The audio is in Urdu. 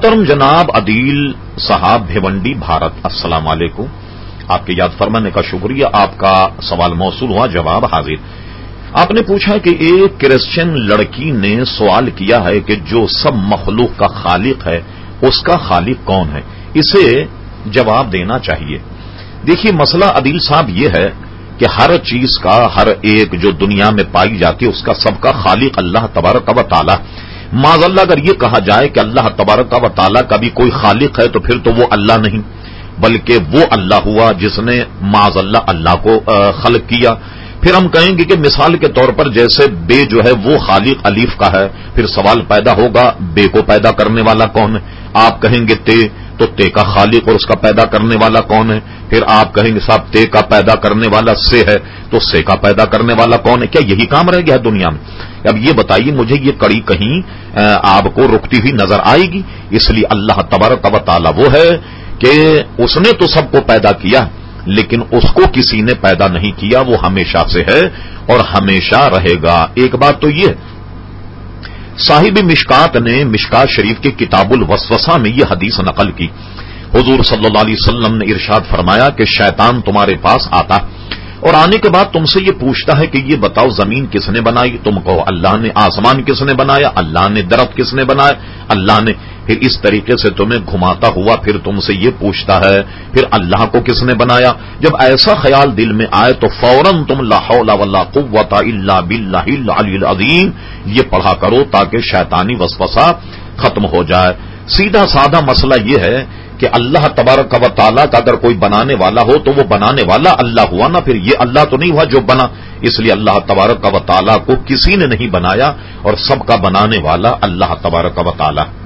محترم جناب عدیل صاحب بھیونڈی بھارت، السلام علیکم. آپ کے یاد فرمانے کا شکریہ. آپ کا سوال موصول ہوا، جواب حاضر. آپ نے پوچھا کہ ایک کرسچن لڑکی نے سوال کیا ہے کہ جو سب مخلوق کا خالق ہے اس کا خالق کون ہے، اسے جواب دینا چاہیے. دیکھیے مسئلہ عدیل صاحب یہ ہے کہ ہر چیز کا، ہر ایک جو دنیا میں پائی جاتی ہے اس کا سب کا خالق اللہ تبارک و تعالی. معاذ اللہ اگر یہ کہا جائے کہ اللہ تبارک و تعالی کا بھی کوئی خالق ہے تو پھر تو وہ اللہ نہیں، بلکہ وہ اللہ ہوا جس نے معاذ اللہ کو خلق کیا. پھر ہم کہیں گے کہ مثال کے طور پر جیسے بے جو ہے وہ خالق الف کا ہے، پھر سوال پیدا ہوگا بے کو پیدا کرنے والا کون ہے. آپ کہیں گے تے، تو تے کا خالق اور اس کا پیدا کرنے والا کون ہے. پھر آپ کہیں گے صاحب تے کا پیدا کرنے والا سے ہے، تو سے کا پیدا کرنے والا کون ہے. کیا یہی کام رہ گیا دنیا میں؟ اب یہ بتائیے مجھے، یہ کڑی کہیں آپ کو رکتی ہوئی نظر آئے گی؟ اس لیے اللہ تبارک و تعالی وہ ہے کہ اس نے تو سب کو پیدا کیا، لیکن اس کو کسی نے پیدا نہیں کیا. وہ ہمیشہ سے ہے اور ہمیشہ رہے گا. ایک بات تو یہ، صاحب مشکات نے مشکات شریف کے کتاب الوسوسہ میں یہ حدیث نقل کی. حضور صلی اللہ علیہ وسلم نے ارشاد فرمایا کہ شیطان تمہارے پاس آتا اور آنے کے بعد تم سے یہ پوچھتا ہے کہ یہ بتاؤ زمین کس نے بنائی؟ تم کہو اللہ نے. آسمان کس نے بنایا؟ اللہ نے. درخت کس نے بنایا؟ اللہ نے. پھر اس طریقے سے تمہیں گھماتا ہوا پھر تم سے یہ پوچھتا ہے پھر اللہ کو کس نے بنایا؟ جب ایسا خیال دل میں آئے تو فوراً تم لا حول ولا قوت الا باللہ العلی العظیم یہ پڑھا کرو تاکہ شیطانی وسوسہ ختم ہو جائے. سیدھا سادہ مسئلہ یہ ہے کہ اللہ تبارک و تعالیٰ کا اگر کوئی بنانے والا ہو تو وہ بنانے والا اللہ ہوا نا. پھر یہ اللہ تو نہیں ہوا جو بنا. اس لیے اللہ تبارک و تعالیٰ کو کسی نے نہیں بنایا اور سب کا بنانے والا اللہ تبارک و تعالیٰ.